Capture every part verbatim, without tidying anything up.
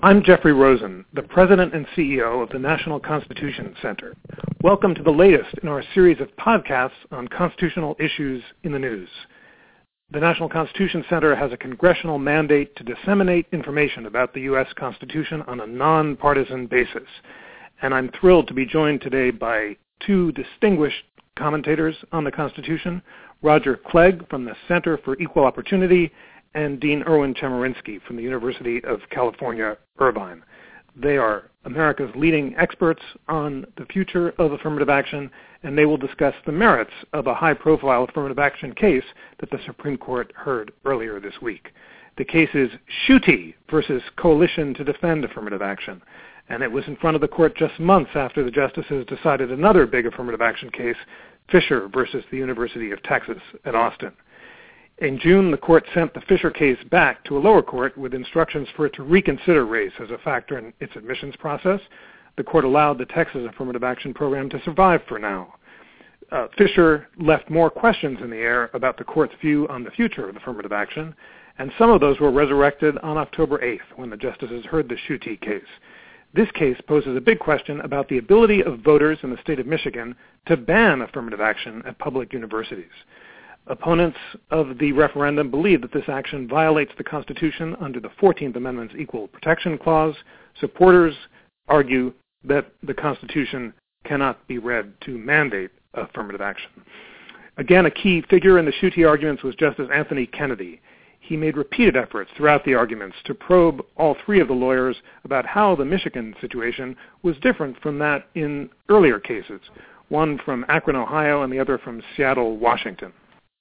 I'm Jeffrey Rosen, the President and C E O of the National Constitution Center. Welcome to the latest in our series of podcasts on constitutional issues in the news. The National Constitution Center has a congressional mandate to disseminate information about the U S Constitution on a nonpartisan basis. And I'm thrilled to be joined today by two distinguished commentators on the Constitution, Roger Clegg from the Center for Equal Opportunity and Dean Erwin Chemerinsky from the University of California, Irvine. They are America's leading experts on the future of affirmative action, and they will discuss the merits of a high-profile affirmative action case that the Supreme Court heard earlier this week. The case is Schuette versus Coalition to Defend Affirmative Action, and it was in front of the court just months after the justices decided another big affirmative action case, Fisher versus the University of Texas at Austin. In June, the court sent the Fisher case back to a lower court with instructions for it to reconsider race as a factor in its admissions process. The court allowed the Texas affirmative action program to survive for now. Uh, Fisher left more questions in the air about the court's view on the future of affirmative action, and some of those were resurrected on October eighth when the justices heard the Schuette case. This case poses a big question about the ability of voters in the state of Michigan to ban affirmative action at public universities. Opponents of the referendum believe that this action violates the Constitution under the fourteenth Amendment's Equal Protection Clause. Supporters argue that the Constitution cannot be read to mandate affirmative action. Again, a key figure in the Schuette arguments was Justice Anthony Kennedy. He made repeated efforts throughout the arguments to probe all three of the lawyers about how the Michigan situation was different from that in earlier cases, one from Akron, Ohio, and the other from Seattle, Washington.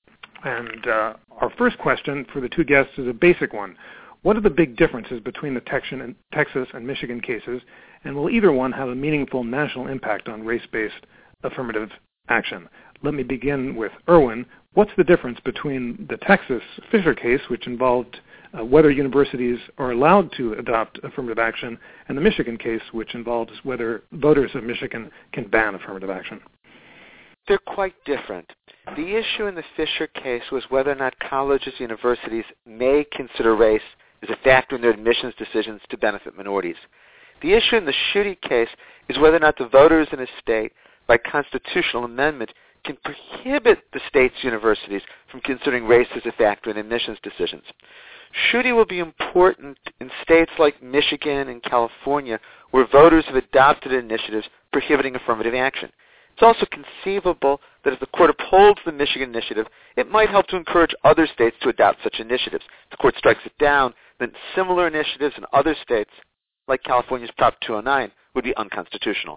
And uh, our first question for the two guests is a basic one. What are the big differences between the Texas and Michigan cases, and will either one have a meaningful national impact on race-based affirmative action? Let me begin with Erwin. What's the difference between the Texas Fisher case, which involved uh, whether universities are allowed to adopt affirmative action, and the Michigan case, which involves whether voters of Michigan can ban affirmative action? They're quite different. The issue in the Fisher case was whether or not colleges and universities may consider race as a factor in their admissions decisions to benefit minorities. The issue in the Schuette case is whether or not the voters in a state, by constitutional amendment, can prohibit the state's universities from considering race as a factor in admissions decisions. Schuette will be important in states like Michigan and California, where voters have adopted initiatives prohibiting affirmative action. It's also conceivable that if the court upholds the Michigan initiative, it might help to encourage other states to adopt such initiatives. If the court strikes it down, then similar initiatives in other states, like California's Prop two oh nine, would be unconstitutional.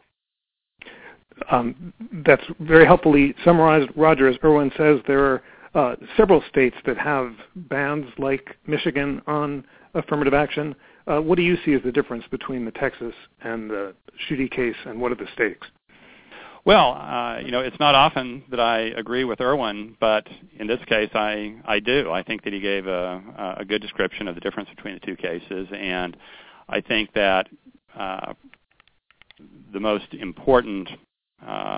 Um, that's very helpfully summarized, Roger. As Erwin says, there are uh, several states that have bans like Michigan on affirmative action. Uh, what do you see as the difference between the Texas and the Schuette case, and what are the stakes? Well, uh, you know, it's not often that I agree with Erwin, but in this case, I, I do. I think that he gave a, a good description of the difference between the two cases, and I think that uh, the most important uh,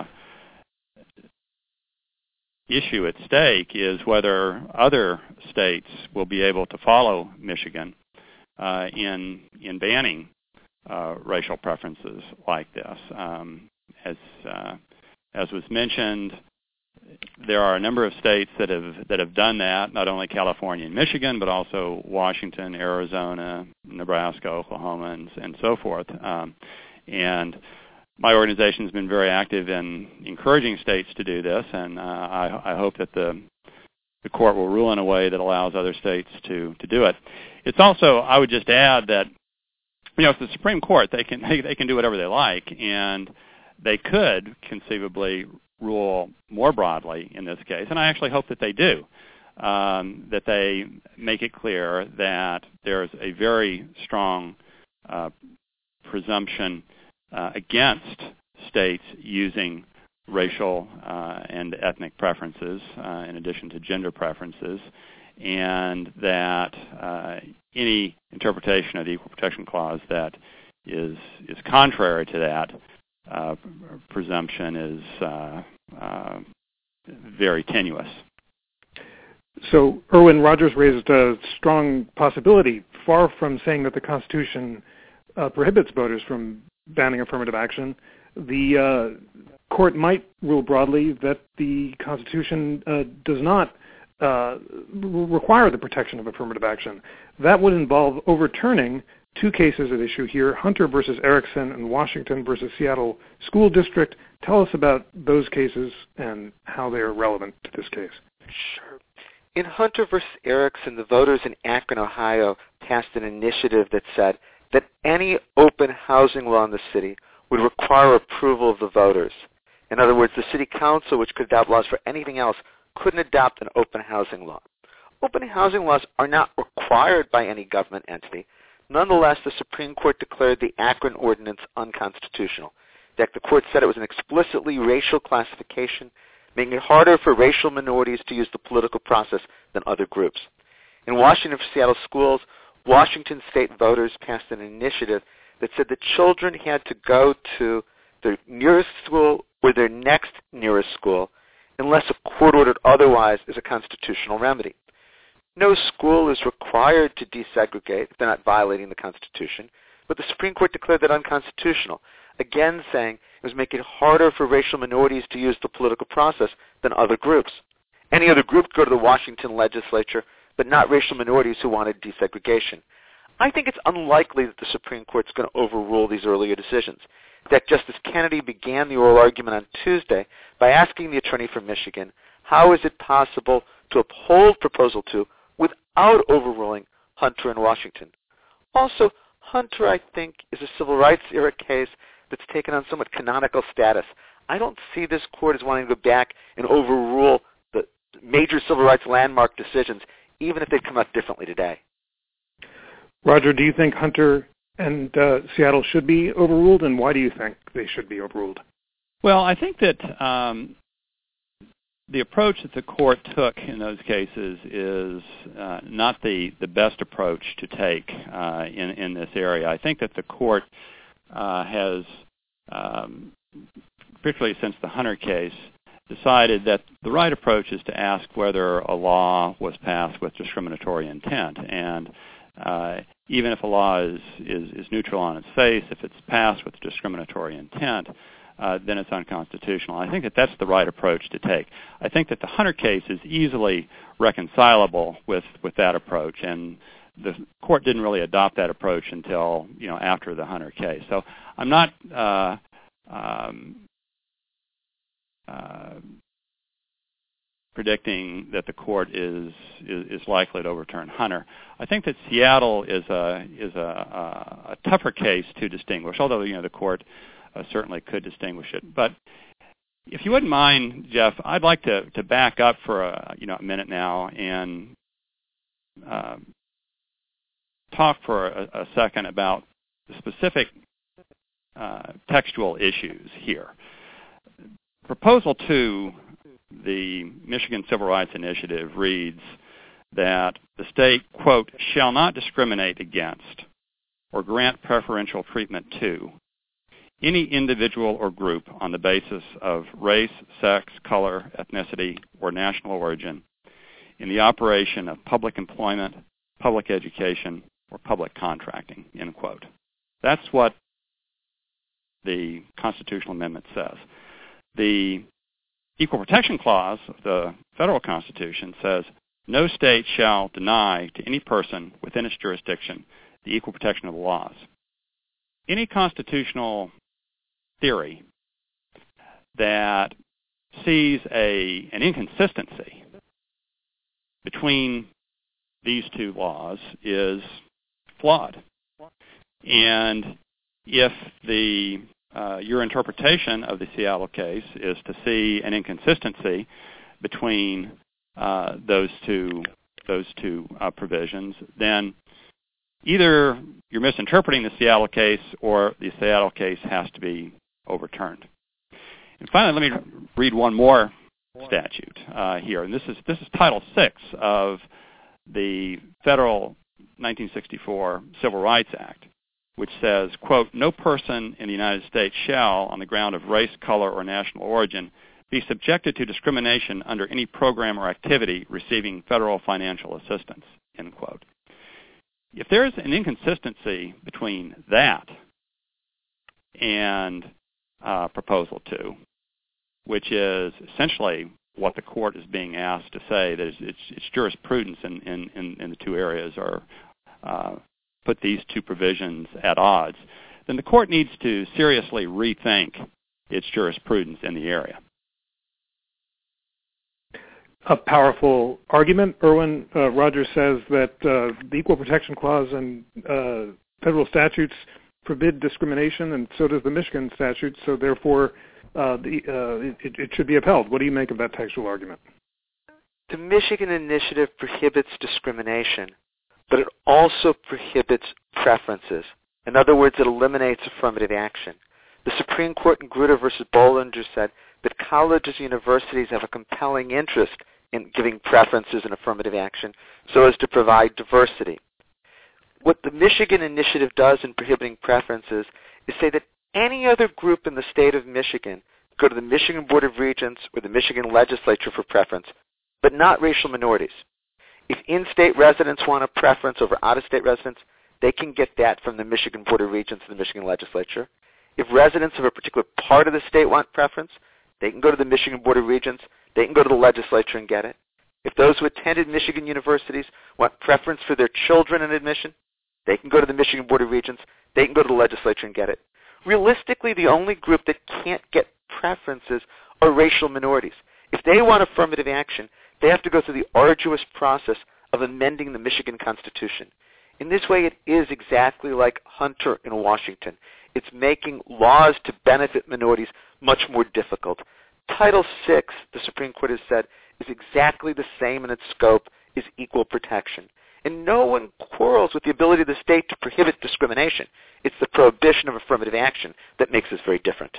issue at stake is whether other states will be able to follow Michigan uh, in in banning uh, racial preferences like this. Um, As uh, as was mentioned, there are a number of states that have that have done that. Not only California and Michigan, but also Washington, Arizona, Nebraska, Oklahoma, and, and so forth. Um, and my organization has been very active in encouraging states to do this, and uh, I, I hope that the the court will rule in a way that allows other states to to do it. It's also, I would just add that, you know, it's the Supreme Court. They can they, they can do whatever they like, and they could conceivably rule more broadly in this case, and I actually hope that they do, um, that they make it clear that there's a very strong uh, presumption uh, against states using racial uh, and ethnic preferences uh, in addition to gender preferences, and that uh, any interpretation of the Equal Protection Clause that is is contrary to that Uh, presumption is uh, uh, very tenuous. So Erwin, Rogers raised a strong possibility, far from saying that the Constitution uh, prohibits voters from banning affirmative action, the uh, court might rule broadly that the Constitution uh, does not uh, require the protection of affirmative action. That would involve overturning two cases at issue here, Hunter versus Erickson and Washington versus Seattle School District. Tell us about those cases and how they are relevant to this case. Sure. In Hunter versus Erickson, the voters in Akron, Ohio, passed an initiative that said that any open housing law in the city would require approval of the voters. In other words, the city council, which could adopt laws for anything else, couldn't adopt an open housing law. Open housing laws are not required by any government entity. Nonetheless, the Supreme Court declared the Akron Ordinance unconstitutional. That the court said it was an explicitly racial classification, making it harder for racial minorities to use the political process than other groups. In Washington for Seattle schools, Washington state voters passed an initiative that said that children had to go to their nearest school or their next nearest school unless a court ordered otherwise as a constitutional remedy. No school is required to desegregate if they're not violating the Constitution, but the Supreme Court declared that unconstitutional, again saying it was making it harder for racial minorities to use the political process than other groups. Any other group could go to the Washington legislature, but not racial minorities who wanted desegregation. I think it's unlikely that the Supreme Court is going to overrule these earlier decisions. In fact, Justice Kennedy began the oral argument on Tuesday by asking the attorney from Michigan, how is it possible to uphold Proposal two without overruling Hunter and Washington? Also, Hunter, I think, is a civil rights era case that's taken on somewhat canonical status. I don't see this court as wanting to go back and overrule the major civil rights landmark decisions, even if they come out differently today. Roger, do you think Hunter and uh, Seattle should be overruled, and why do you think they should be overruled? Well, I think that um, the approach that the court took in those cases is uh, not the, the best approach to take uh, in, in this area. I think that the court uh, has, um, particularly since the Hunter case, decided that the right approach is to ask whether a law was passed with discriminatory intent. And uh, even if a law is, is, is neutral on its face, if it's passed with discriminatory intent, Uh, then it's unconstitutional. I think that that's the right approach to take. I think that the Hunter case is easily reconcilable with, with that approach, and the court didn't really adopt that approach until, you know, after the Hunter case. So I'm not uh, um, uh, predicting that the court is, is is likely to overturn Hunter. I think that Seattle is a is a, a, a tougher case to distinguish, although, you know, the court Uh, certainly could distinguish it. But if you wouldn't mind, Jeff, I'd like to, to back up for a, you know, a minute now and uh, talk for a, a second about the specific uh, textual issues here. Proposal two, the Michigan Civil Rights Initiative, reads that the state, quote, shall not discriminate against or grant preferential treatment to any individual or group on the basis of race, sex, color, ethnicity, or national origin in the operation of public employment, public education, or public contracting, end quote. That's what the constitutional amendment says. The Equal Protection Clause of the federal Constitution says, no state shall deny to any person within its jurisdiction the equal protection of the laws. Any constitutional theory that sees a an inconsistency between these two laws is flawed. And if the uh, your interpretation of the Seattle case is to see an inconsistency between uh, those two those two uh, provisions, then either you're misinterpreting the Seattle case or the Seattle case has to be overturned. And finally, let me read one more statute uh, here. And this is this is Title six of the federal nineteen sixty-four Civil Rights Act, which says, quote, no person in the United States shall, on the ground of race, color, or national origin, be subjected to discrimination under any program or activity receiving federal financial assistance, end quote. if there's an inconsistency between that and uh, Proposal two, which is essentially what the court is being asked to say, that it's, it's, it's jurisprudence in, in, in, in the two areas, or uh, put these two provisions at odds, then the court needs to seriously rethink its jurisprudence in the area. A powerful argument. Erwin uh, Rogers says that uh, the Equal Protection Clause and uh, federal statutes forbid discrimination, and so does the Michigan statute, so therefore uh, the, uh, it, it should be upheld. What do you make of that textual argument? The Michigan Initiative prohibits discrimination, but it also prohibits preferences. In other words, it eliminates affirmative action. The Supreme Court in Grutter versus Bollinger said that colleges and universities have a compelling interest in giving preferences and affirmative action so as to provide diversity. What the Michigan Initiative does in prohibiting preferences is say that any other group in the state of Michigan go to the Michigan Board of Regents or the Michigan legislature for preference, but not racial minorities. If in-state residents want a preference over out-of-state residents, they can get that from the Michigan Board of Regents and the Michigan legislature. If residents of a particular part of the state want preference, they can go to the Michigan Board of Regents. They can go to the legislature and get it. If those who attended Michigan universities want preference for their children in admission, they can go to the Michigan Board of Regents. They can go to the legislature and get it. Realistically, the only group that can't get preferences are racial minorities. If they want affirmative action, they have to go through the arduous process of amending the Michigan Constitution. In this way, it is exactly like Hunter in Washington. It's making laws to benefit minorities much more difficult. Title six, the Supreme Court has said, is exactly the same in its scope as equal protection. And no one quarrels with the ability of the state to prohibit discrimination. It's the prohibition of affirmative action that makes this very different.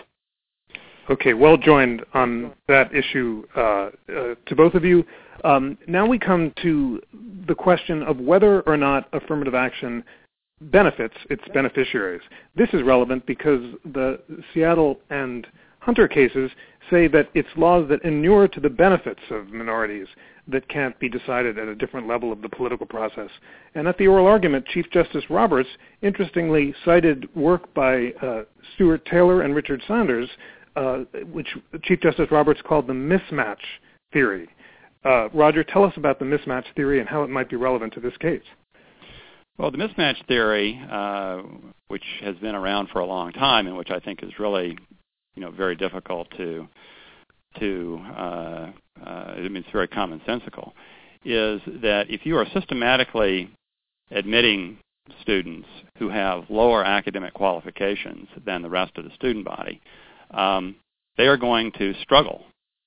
Okay, well joined on that issue uh, uh, to both of you. Um, now we come to the question of whether or not affirmative action benefits its beneficiaries. This is relevant because the Seattle and Hunter cases say that it's laws that inure to the benefits of minorities that can't be decided at a different level of the political process. And at the oral argument, Chief Justice Roberts interestingly cited work by uh, Stuart Taylor and Richard Saunders, uh, which Chief Justice Roberts called the mismatch theory. Uh, Roger, tell us about the mismatch theory and how it might be relevant to this case. Well, the mismatch theory, uh, which has been around for a long time and which I think is really, you know, very difficult to, to uh, uh, I mean, it's very commonsensical, is that if you are systematically admitting students who have lower academic qualifications than the rest of the student body, um, they are going to struggle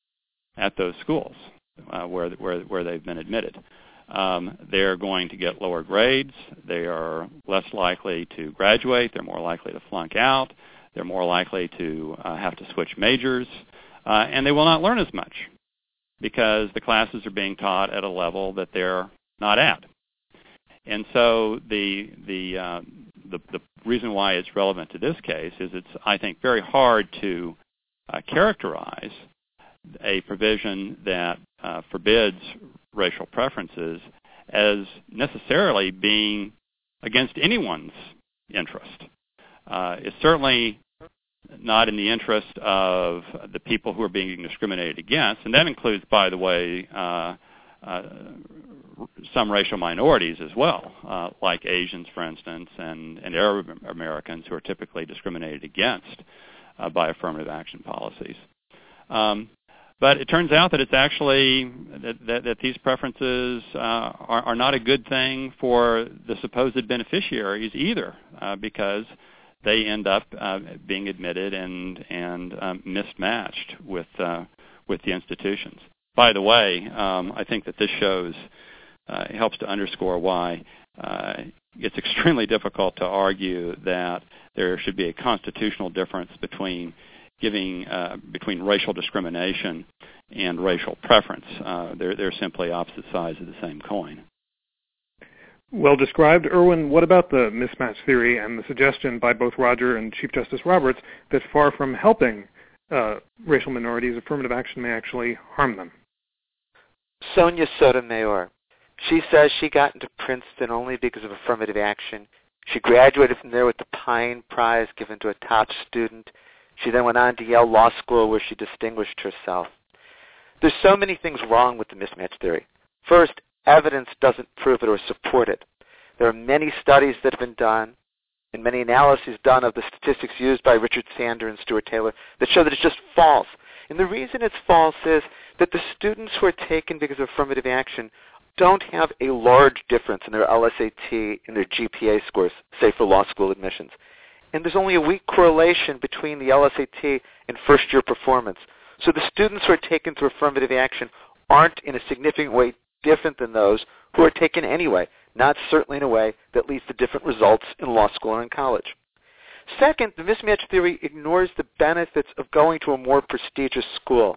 at those schools uh, where, where, where they've been admitted. Um, they're going to get lower grades. They are less likely to graduate. They're more likely to flunk out. They're more likely to uh, have to switch majors. Uh, and they will not learn as much because the classes are being taught at a level that they're not at. And so the, the, uh, the, the reason why it's relevant to this case is it's, I think, very hard to uh, characterize a provision that uh, forbids racial preferences as necessarily being against anyone's interest. Uh, it's certainly not in the interest of the people who are being discriminated against, and that includes, by the way, uh, uh, some racial minorities as well, uh, like Asians, for instance, and, and Arab Americans who are typically discriminated against uh, by affirmative action policies. Um, But it turns out that it's actually that, that, that these preferences uh, are, are not a good thing for the supposed beneficiaries either, uh, because they end up uh, being admitted and and um, mismatched with uh, with the institutions. By the way, um, I think that this shows uh, helps to underscore why uh, it's extremely difficult to argue that there should be a constitutional difference between giving uh, between racial discrimination and racial preference. Uh, they're, they're simply opposite sides of the same coin. Well described. Erwin, what about the mismatch theory and the suggestion by both Roger and Chief Justice Roberts that far from helping uh, racial minorities, affirmative action may actually harm them? Sonia Sotomayor, She says she got into Princeton only because of affirmative action. She graduated from there with the Pine Prize given to a top student. She then went on to Yale Law School where she distinguished herself. There's so many things wrong with the mismatch theory. First, evidence doesn't prove it or support it. There are many studies that have been done and many analyses done of the statistics used by Richard Sander and Stuart Taylor that show that it's just false. And the reason it's false is that the students who are taken because of affirmative action don't have a large difference in their L S A T and their G P A scores, say for law school admissions. And there's only a weak correlation between the L S A T and first-year performance. So the students who are taken through affirmative action aren't in a significant way different than those who are taken anyway, not certainly in a way that leads to different results in law school or in college. Second, the mismatch theory ignores the benefits of going to a more prestigious school.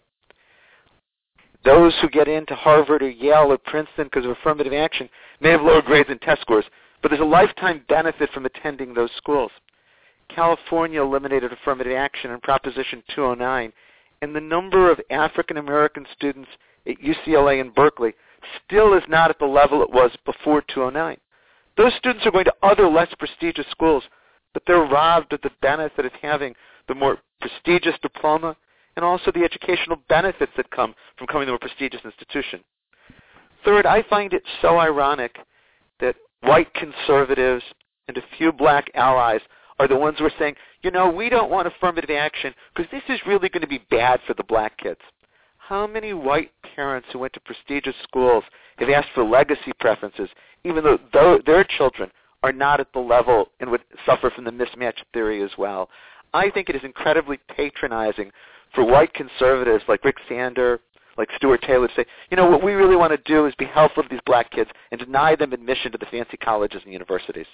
Those who get into Harvard or Yale or Princeton because of affirmative action may have lower grades and test scores, but there's a lifetime benefit from attending those schools. California eliminated affirmative action in Proposition two oh nine, and the number of African American students at U C L A and Berkeley still is not at the level it was before two oh nine. Those students are going to other less prestigious schools, but they're robbed of the benefit of having the more prestigious diploma and also the educational benefits that come from coming to a prestigious institution. Third, I find it so ironic that white conservatives and a few black allies are the ones who are saying, you know, we don't want affirmative action because this is really going to be bad for the black kids. How many white parents who went to prestigious schools have asked for legacy preferences, even though their children are not at the level and would suffer from the mismatch theory as well? I think it is incredibly patronizing for white conservatives like Rick Sander, like Stuart Taylor to say, you know, what we really want to do is be helpful to these black kids and deny them admission to the fancy colleges and universities.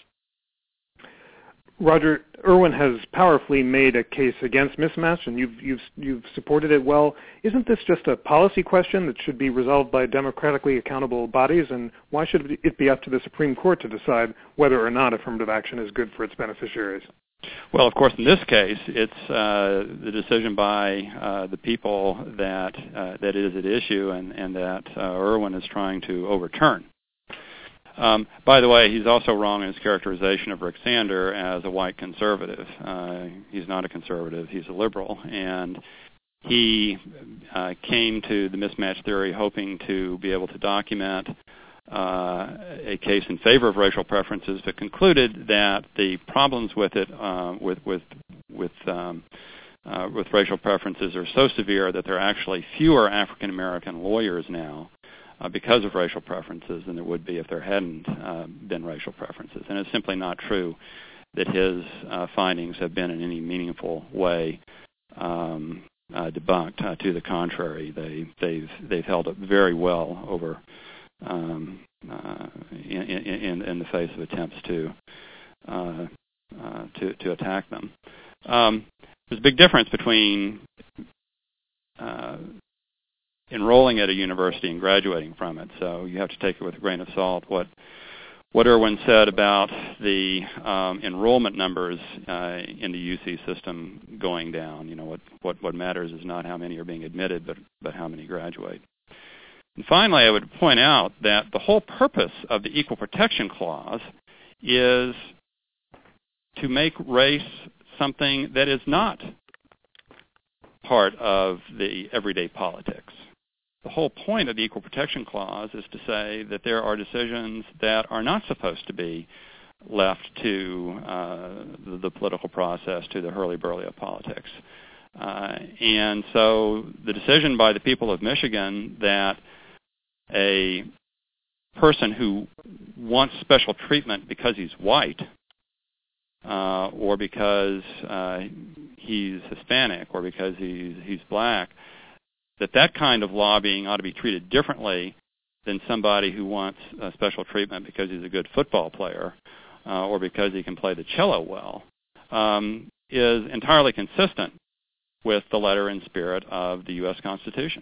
Roger, Irwin has powerfully made a case against mismatch, and you've, you've, you've supported it well. Isn't this just a policy question that should be resolved by democratically accountable bodies, and why should it be up to the Supreme Court to decide whether or not affirmative action is good for its beneficiaries? Well, of course, in this case, it's uh, the decision by uh, the people that uh, that is at issue and, and that uh, Irwin is trying to overturn. Um, by the way, he's also wrong in his characterization of Rick Sander as a white conservative. Uh, he's not a conservative. He's a liberal. And he uh, came to the mismatch theory hoping to be able to document uh, a case in favor of racial preferences, but concluded that the problems with it, uh, with with with um, uh, with racial preferences, are so severe that there are actually fewer African American lawyers now uh, because of racial preferences than there would be if there hadn't uh, been racial preferences. And it's simply not true that his uh, findings have been in any meaningful way um, uh, debunked. Uh, to the contrary, they they've they've held up very well over. Um, uh, in, in, in the face of attempts to uh, uh, to, to attack them. Um, there's a big difference between uh, enrolling at a university and graduating from it, so you have to take it with a grain of salt. What what Irwin said about the um, enrollment numbers uh, in the U C system going down. You know, what, what, what matters is not how many are being admitted, but but how many graduate. And finally, I would point out that the whole purpose of the Equal Protection Clause is to make race something that is not part of the everyday politics. The whole point of the Equal Protection Clause is to say that there are decisions that are not supposed to be left to uh, the, the political process, to the hurly-burly of politics. Uh, and so the decision by the people of Michigan that a person who wants special treatment because he's white uh, or because uh, he's Hispanic or because he's, he's black, that that kind of lobbying ought to be treated differently than somebody who wants uh, special treatment because he's a good football player uh, or because he can play the cello well, um, is entirely consistent with the letter and spirit of the U S Constitution.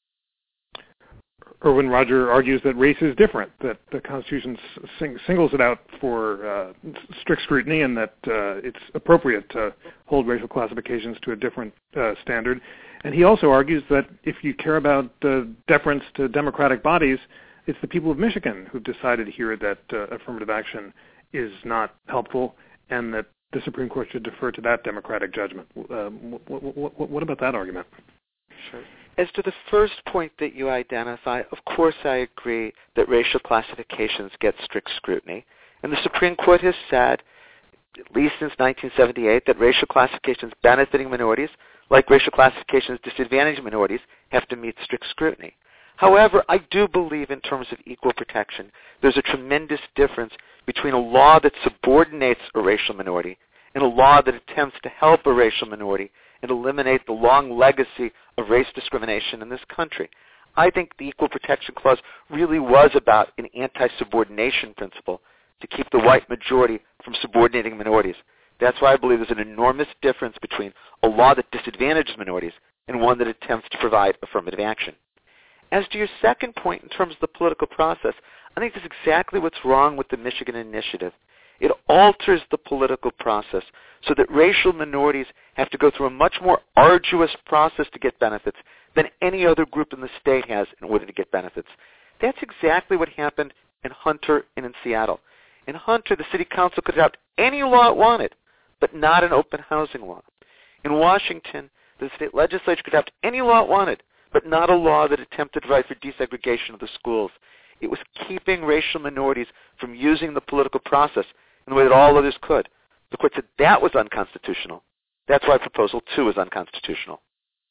Irwin Roger argues that race is different, that the Constitution sing, singles it out for uh, strict scrutiny, and that uh, it's appropriate to hold racial classifications to a different uh, standard. And he also argues that if you care about uh, deference to democratic bodies, it's the people of Michigan who've decided here that uh, affirmative action is not helpful and that the Supreme Court should defer to that democratic judgment. Um, what, what, what about that argument? Sure. As to the first point that you identify, of course I agree that racial classifications get strict scrutiny. And the Supreme Court has said, at least since nineteen seventy-eight, that racial classifications benefiting minorities, like racial classifications disadvantaging minorities, have to meet strict scrutiny. However, I do believe in terms of equal protection, there's a tremendous difference between a law that subordinates a racial minority and a law that attempts to help a racial minority and eliminate the long legacy of race discrimination in this country. I think the Equal Protection Clause really was about an anti-subordination principle to keep the white majority from subordinating minorities. That's why I believe there's an enormous difference between a law that disadvantages minorities and one that attempts to provide affirmative action. As to your second point in terms of the political process, I think that's exactly what's wrong with the Michigan Initiative. It alters the political process so that racial minorities have to go through a much more arduous process to get benefits than any other group in the state has in order to get benefits. That's exactly what happened in Hunter and in Seattle. In Hunter, the city council could adopt any law it wanted, but not an open housing law. In Washington, the state legislature could adopt any law it wanted, but not a law that attempted to provide for desegregation of the schools. It was keeping racial minorities from using the political process in the way that all others could. The court said that was unconstitutional. That's why Proposal two is unconstitutional.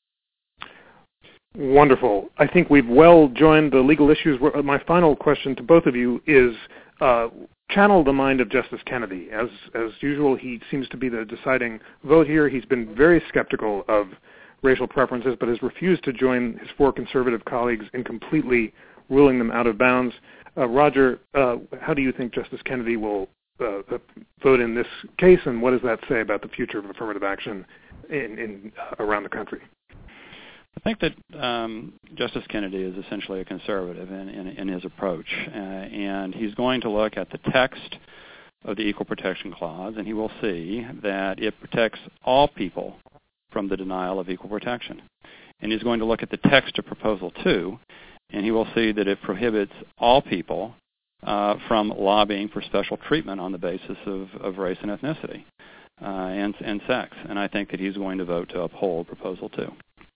Wonderful. I think we've well joined the legal issues. My final question to both of you is uh, channel the mind of Justice Kennedy. As, as usual, he seems to be the deciding vote here. He's been very skeptical of racial preferences, but has refused to join his four conservative colleagues in completely ruling them out of bounds. Uh, Roger, uh, how do you think Justice Kennedy will uh, vote in this case, and what does that say about the future of affirmative action in, in uh, around the country? I think that um, Justice Kennedy is essentially a conservative in, in, in his approach, uh, and he's going to look at the text of the Equal Protection Clause, and he will see that it protects all people from the denial of equal protection. And he's going to look at the text of Proposal two, and he will see that it prohibits all people uh, from lobbying for special treatment on the basis of, of race and ethnicity uh, and, and sex. And I think that he's going to vote to uphold Proposal two.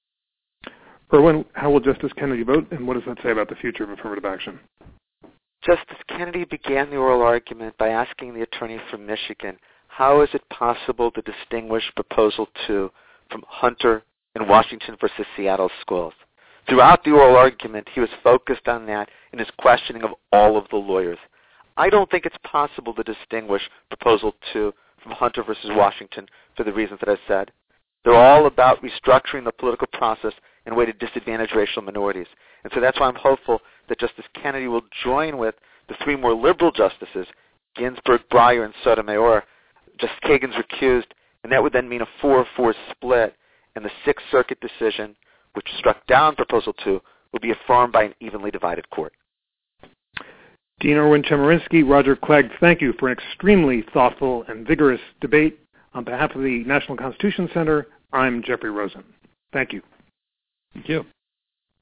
Erwin, how will Justice Kennedy vote, and what does that say about the future of affirmative action? Justice Kennedy began the oral argument by asking the attorney from Michigan, how is it possible to distinguish Proposal two from Hunter and Washington versus Seattle schools? Throughout the oral argument, he was focused on that in his questioning of all of the lawyers. I don't think it's possible to distinguish Proposal two from Hunter versus Washington for the reasons that I said. They're all about restructuring the political process in a way to disadvantage racial minorities. And so that's why I'm hopeful that Justice Kennedy will join with the three more liberal justices, Ginsburg, Breyer, and Sotomayor. Justice Kagan's recused, and that would then mean a four four split, and the Sixth Circuit decision, which struck down Proposal two, will be affirmed by an evenly divided court. Dean Erwin Chemerinsky, Roger Clegg, thank you for an extremely thoughtful and vigorous debate. On behalf of the National Constitution Center, I'm Jeffrey Rosen. Thank you. Thank you.